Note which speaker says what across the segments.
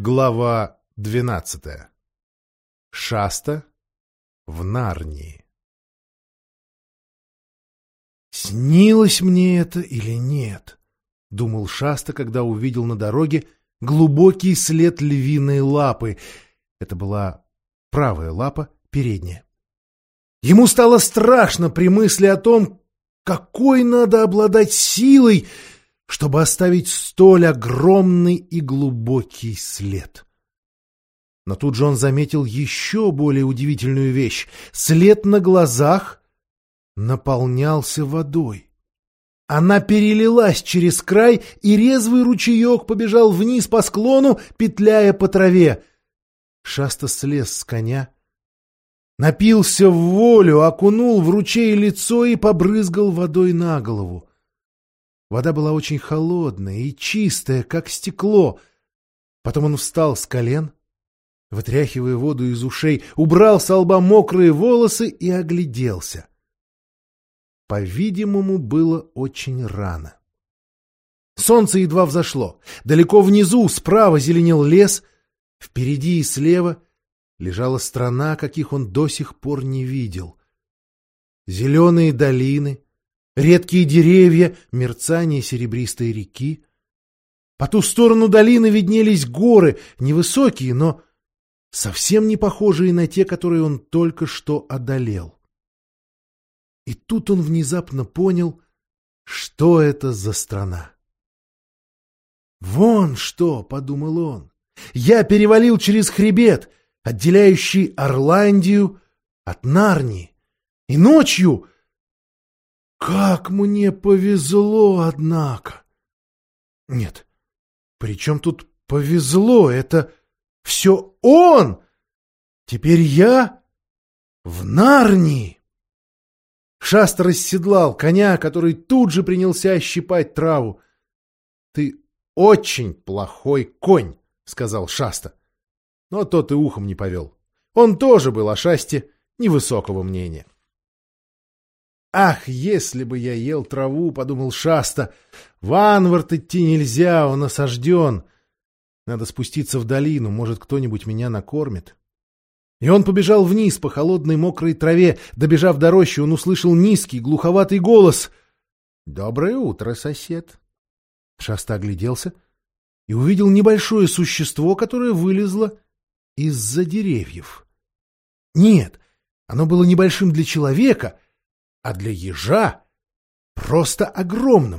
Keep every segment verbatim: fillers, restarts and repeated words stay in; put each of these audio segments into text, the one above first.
Speaker 1: Глава двенадцатая. Шаста в Нарнии. «Снилось мне это или нет?» — думал Шаста, когда увидел на дороге глубокий след львиной лапы. Это была правая лапа, передняя. Ему стало страшно при мысли о том, какой надо обладать силой, чтобы оставить столь огромный и глубокий след. Но тут же он заметил еще более удивительную вещь. След на глазах наполнялся водой. Она перелилась через край, и резвый ручеек побежал вниз по склону, петляя по траве. Шаста слез с коня, напился в волю, окунул в ручей лицо и побрызгал водой на голову. Вода была очень холодная и чистая, как стекло. Потом он встал с колен, вытряхивая воду из ушей, убрал со лба мокрые волосы и огляделся. По-видимому, было очень рано. Солнце едва взошло. Далеко внизу, справа зеленел лес, впереди и слева лежала страна, каких он до сих пор не видел. Зеленые долины, редкие деревья, мерцание серебристой реки. По ту сторону долины виднелись горы, невысокие, но совсем не похожие на те, которые он только что одолел. И тут он внезапно понял, что это за страна. «Вон что!» — подумал он. «Я перевалил через хребет, отделяющий Орландию от Нарнии, и ночью... Как мне повезло, однако!» Нет, при чем тут повезло? Это все он! Теперь я в Нарнии! Шаста расседлал коня, который тут же принялся щипать траву. — Ты очень плохой конь, — сказал Шаста. Но тот и ухом не повел. Он тоже был о Шасте невысокого мнения. «Ах, если бы я ел траву, — подумал Шаста, — в Анвард идти нельзя, он осажден. Надо спуститься в долину, может, кто-нибудь меня накормит». И он побежал вниз по холодной мокрой траве. Добежав до рощи, он услышал низкий, глуховатый голос. «Доброе утро, сосед!» Шаста огляделся и увидел небольшое существо, которое вылезло из-за деревьев. Нет, оно было небольшим для человека, а для ежа просто огромным.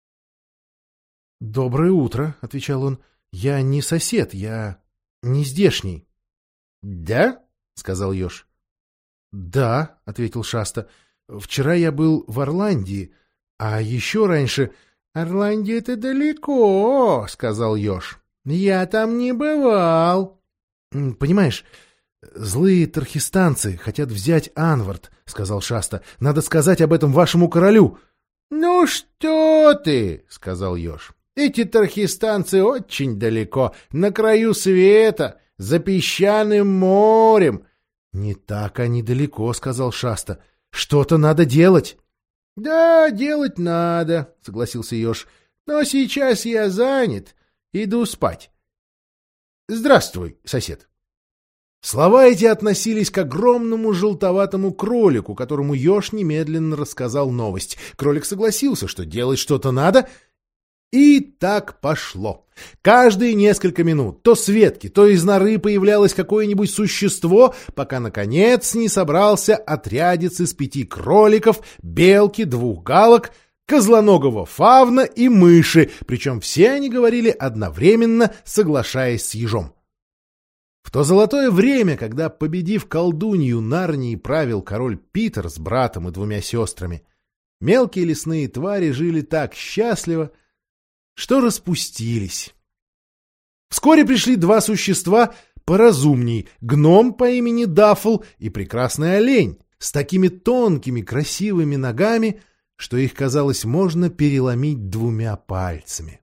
Speaker 1: «Доброе утро», — отвечал он. «Я не сосед, я не здешний». «Да?» — сказал еж. «Да», — ответил Шаста. «Вчера я был в Орландии, а еще раньше...» «Орландия — это далеко», — сказал еж. «Я там не бывал». «Понимаешь, злые тархистанцы хотят взять Анвард», — сказал Шаста. «Надо сказать об этом вашему королю». «Ну что ты», — сказал еж. «Эти тархистанцы очень далеко, на краю света, за песчаным морем». «Не так они далеко», — сказал Шаста. «Что-то надо делать». «Да, делать надо», — согласился еж. «Но сейчас я занят. Иду спать. Здравствуй, сосед». Слова эти относились к огромному желтоватому кролику, которому еж немедленно рассказал новость. Кролик согласился, что делать что-то надо, и так пошло. Каждые несколько минут то с ветки, то из норы появлялось какое-нибудь существо, пока, наконец, не собрался отрядец из пяти кроликов, белки, двух галок, козлоногого фавна и мыши, причем все они говорили одновременно, соглашаясь с ежом. В то золотое время, когда, победив колдунью, Нарнии правил король Питер с братом и двумя сестрами, мелкие лесные твари жили так счастливо, что распустились. Вскоре пришли два существа поразумней — гном по имени Даффл и прекрасный олень с такими тонкими красивыми ногами, что их, казалось, можно переломить двумя пальцами.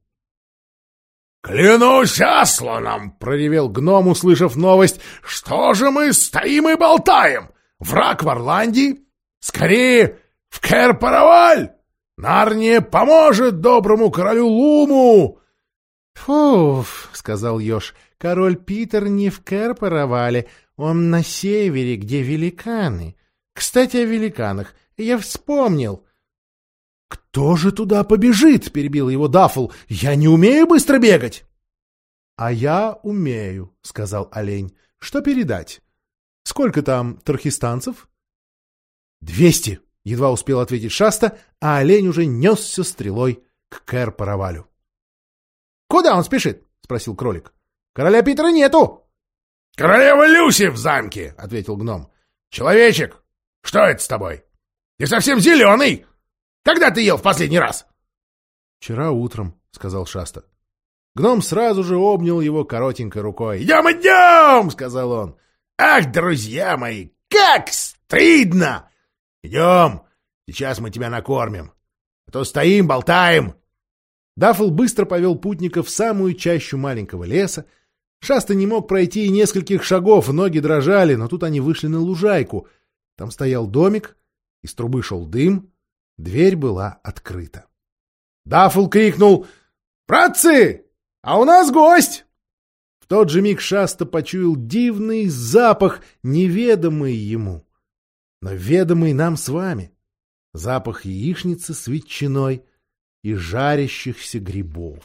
Speaker 2: «Клянусь Асланом!» — проревел гном, услышав новость. «Что же мы стоим и болтаем? Враг в Орландии? Скорее в Кэр-Параваль! Нарния поможет доброму королю Луму!»
Speaker 1: «Фуф», — сказал еж, король Питер не в Кэр-Паравале, он на севере, где великаны. Кстати, о великанах. Я вспомнил.
Speaker 2: — Кто же туда побежит? — перебил его Даффл. — Я не умею быстро бегать. — А я умею, — сказал олень. — Что передать? Сколько там тархистанцев? — Двести, — едва успел ответить Шаста, а олень уже несся стрелой к Кэр-Паравалю. — Куда он спешит? — спросил кролик. — Короля Питера нету. — Королева Люси в замке, — ответил гном. — Человечек, что это с тобой? Ты совсем зеленый. Когда ты ел в последний раз? — Вчера утром, — сказал Шаста. Гном сразу же обнял его коротенькой рукой. — Идем, идем, — сказал он. — Ах, друзья мои, как стыдно! Идем, сейчас мы тебя накормим. А то стоим, болтаем. Даффл быстро повел путников в самую чащу маленького леса. Шаста не мог пройти и нескольких шагов, ноги дрожали, но тут они вышли на лужайку. Там стоял домик, из трубы шел дым, дверь была открыта. Даффл крикнул: «Братцы, а у нас гость!» В тот же миг Шаста почуял дивный запах, неведомый ему, но ведомый нам с вами. Запах яичницы с ветчиной и жарящихся грибов.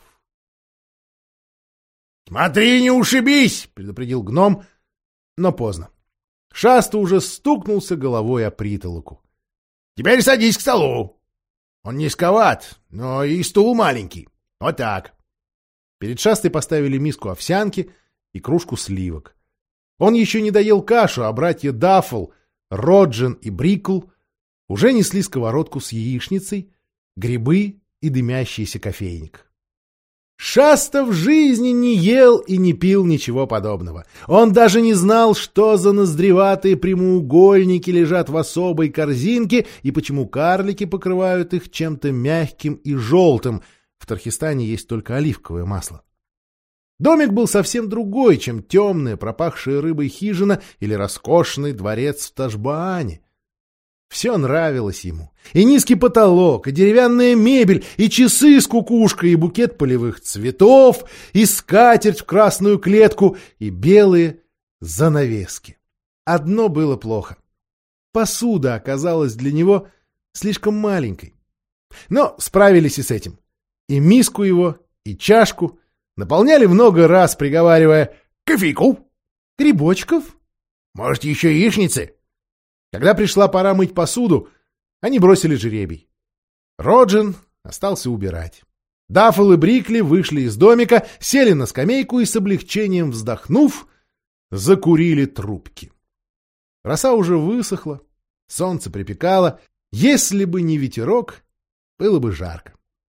Speaker 2: «Смотри, не ушибись!» — предупредил гном, но поздно. Шаста уже стукнулся головой о притолоку. «Теперь садись к столу. Он низковат, но и стул маленький. Вот так». Перед Шастой поставили миску овсянки и кружку сливок. Он еще не доел кашу, а братья Даффл, Роджин и Брикл уже несли сковородку с яичницей, грибы и дымящийся кофейник. Шаста в жизни не ел и не пил ничего подобного. Он даже не знал, что за ноздреватые прямоугольники лежат в особой корзинке и почему карлики покрывают их чем-то мягким и желтым. В Тархистане есть только оливковое масло. Домик был совсем другой, чем темная, пропахшая рыбой хижина или роскошный дворец в Ташбаане. Все нравилось ему. И низкий потолок, и деревянная мебель, и часы с кукушкой, и букет полевых цветов, и скатерть в красную клетку, и белые занавески. Одно было плохо. Посуда оказалась для него слишком маленькой. Но справились и с этим. И миску его, и чашку наполняли много раз, приговаривая: «Кофейку? Грибочков? Может, еще яичницы?» Когда пришла пора мыть посуду, они бросили жребий. Роджин остался убирать. Даффл и Брикли вышли из домика, сели на скамейку и с облегчением вздохнув, закурили трубки. Роса уже высохла, солнце припекало. Если бы не ветерок, было бы жарко.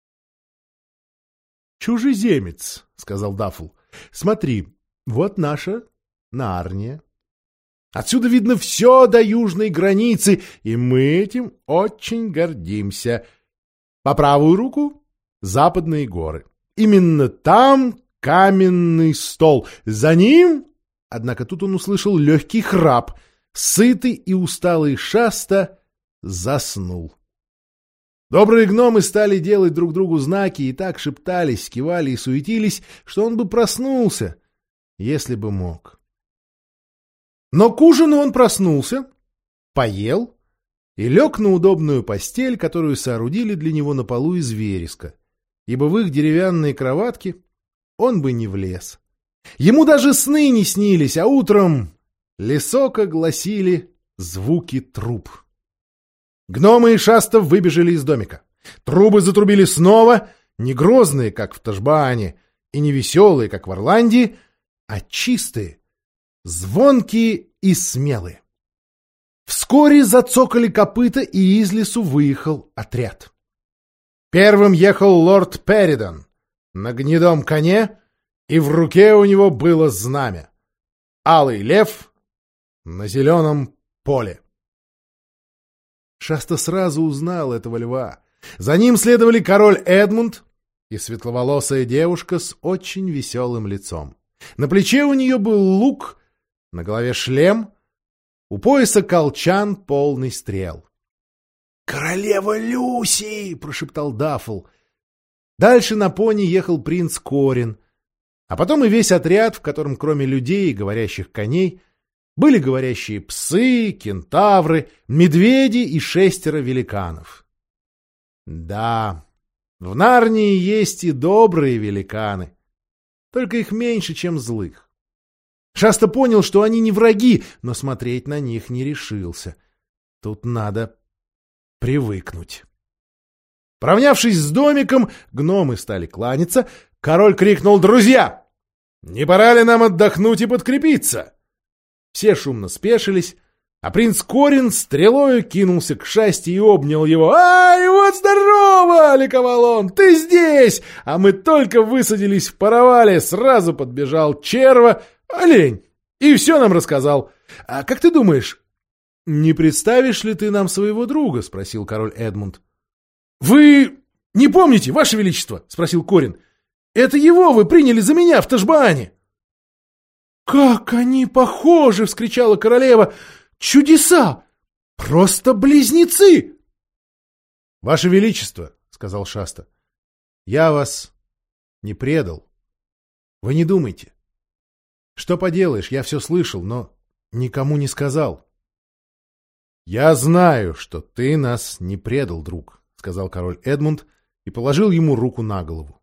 Speaker 2: «Чужеземец», — сказал Даффл, — «смотри, вот наша Нарния. Отсюда видно все до южной границы, и мы этим очень гордимся. По правую руку — западные горы. Именно там каменный стол. За ним...» Однако тут он услышал легкий храп. Сытый и усталый Шаста заснул. Добрые гномы стали делать друг другу знаки и так шептались, кивали и суетились, что он бы проснулся, если бы мог. Но к ужину он проснулся, поел и лег на удобную постель, которую соорудили для него на полу из вереска, ибо в их деревянные кроватки он бы не влез. Ему даже сны не снились, а утром лесок огласили звуки труб. Гномы и Шаста выбежали из домика. Трубы затрубили снова, не грозные, как в Ташбаане, и не веселые, как в Орландии, а чистые, звонкие и смелые. Вскоре зацокали копыта, и из лесу выехал отряд. Первым ехал лорд Перидан на гнедом коне, и в руке у него было знамя — алый лев на зеленом поле. Шаста сразу узнал этого льва. За ним следовали король Эдмунд и светловолосая девушка с очень веселым лицом. На плече у нее был лук, на голове шлем, у пояса колчан, полный стрел. «Королева Люси!» — прошептал Даффл. Дальше на пони ехал принц Корин.
Speaker 1: А потом и весь отряд, в котором кроме людей и говорящих коней были говорящие псы, кентавры, медведи и шестеро великанов. Да, в Нарнии есть и добрые великаны, только их меньше, чем злых. Шаста понял, что они не враги, но смотреть на них не решился. Тут надо привыкнуть. Поравнявшись с домиком, гномы стали кланяться. Король крикнул: «Друзья! Не пора ли нам отдохнуть и подкрепиться?» Все шумно спешились, а принц Корин стрелою кинулся к Шасте и обнял его. «Ай, вот здорово!» — ликовал он. «Ты здесь! А мы только высадились в Паравале, сразу подбежал черва, олень, и все нам рассказал. А как ты думаешь, не представишь ли ты нам своего друга?» — спросил король Эдмунд. «Вы не помните, ваше величество?» — спросил Корин. «Это его вы приняли за меня в Ташбаане». «Как они похожи!» — вскричала королева. «Чудеса! Просто близнецы!» «Ваше величество!» — сказал Шаста. «Я вас не предал. Вы не думайте. Что поделаешь, я все слышал, но никому не сказал». «Я знаю, что ты нас не предал, друг», — сказал король Эдмунд и положил ему руку на голову.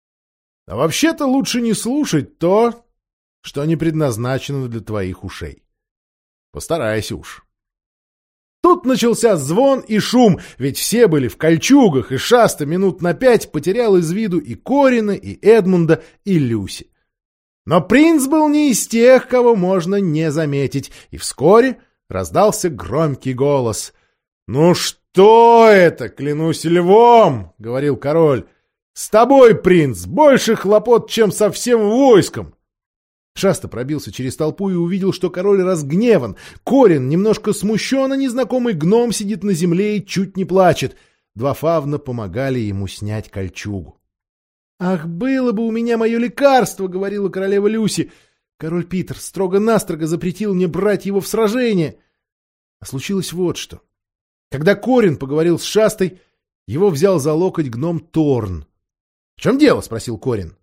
Speaker 1: «А вообще-то лучше не слушать то, что не предназначено для твоих ушей. Постарайся уж». Тут начался звон и шум, ведь все были в кольчугах, и Шаста минут на пять потерял из виду и Корина, и Эдмунда, и Люси. Но принц был не из тех, кого можно не заметить, и вскоре раздался громкий голос. «Ну что это, клянусь львом!» — говорил король. «С тобой, принц, больше хлопот, чем со всем войском!» Шаста пробился через толпу и увидел, что король разгневан. Корин немножко смущен, а незнакомый гном сидит на земле и чуть не плачет. Два фавна помогали ему снять кольчугу. «Ах, было бы у меня мое лекарство!» — говорила королева Люси. «Король Питер строго-настрого запретил мне брать его в сражение». А случилось вот что. Когда Корин поговорил с Шастой, его взял за локоть гном Торн. «В чем дело?» — спросил Корин.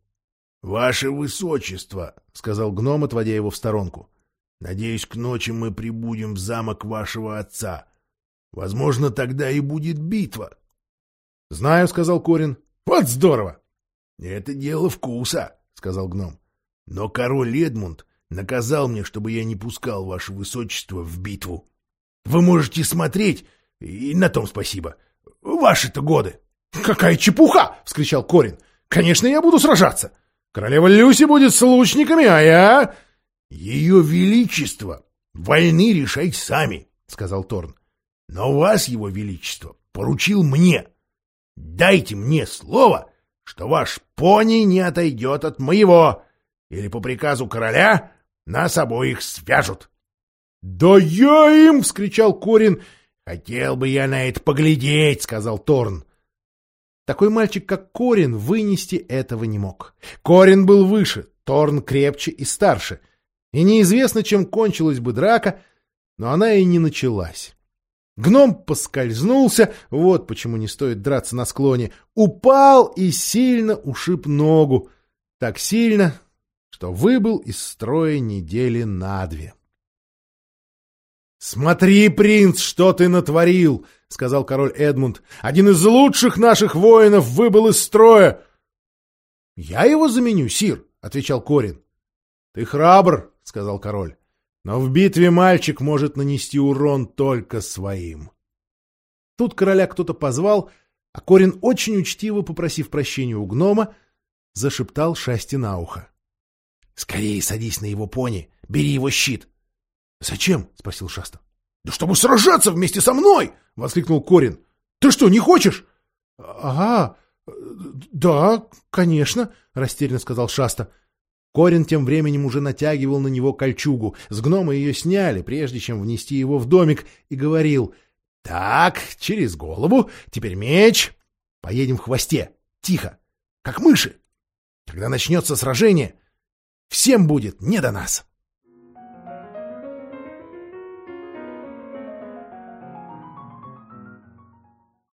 Speaker 2: «Ваше высочество», — сказал гном, отводя его в сторонку, — «надеюсь, к ночи мы прибудем в замок вашего отца. Возможно, тогда и будет битва».
Speaker 1: «Знаю», — сказал Корин. «Вот здорово!»
Speaker 2: «Это дело вкуса», — сказал гном. «Но король Эдмунд наказал мне, чтобы я не пускал ваше высочество в битву. Вы можете смотреть, и на том спасибо. Ваши-то годы».
Speaker 1: «Какая чепуха!» — вскричал Корин. «Конечно, я буду сражаться. Королева Люси будет с лучниками, а я...»
Speaker 2: «Ее величество вольны решать сами», — сказал Торн. «Но вас, его величество, поручил мне. Дайте мне слово, что ваш пони не отойдет от моего, или по приказу короля нас обоих свяжут».
Speaker 1: «Да я им!» — вскричал Корин.
Speaker 2: «Хотел бы я на это поглядеть», — сказал Торн.
Speaker 1: Такой мальчик, как Корин, вынести этого не мог. Корин был выше, Торн крепче и старше. И неизвестно, чем кончилась бы драка, но она и не началась. Гном поскользнулся, вот почему не стоит драться на склоне, упал и сильно ушиб ногу. Так сильно, что выбыл из строя недели на две. «Смотри, принц, что ты натворил!» — сказал король Эдмунд. «Один из лучших наших воинов выбыл из строя!» «Я его заменю, сир!» — отвечал Корин. «Ты храбр!» — сказал король. «Но в битве мальчик может нанести урон только своим». Тут короля кто-то позвал, а Корин, очень учтиво попросив прощения у гнома, зашептал Шасте на ухо. «Скорее садись на его пони, бери его щит!» «Зачем?» — спросил Шаста. «Да чтобы сражаться вместе со мной!» — воскликнул Корин. «Ты что, не хочешь?» «Ага, да, конечно», — растерянно сказал Шаста. Корин тем временем уже натягивал на него кольчугу. С гнома ее сняли, прежде чем внести его в домик, и говорил: «Так, через голову, теперь меч. Поедем в хвосте, тихо, как мыши. Когда начнется сражение, всем будет не до нас».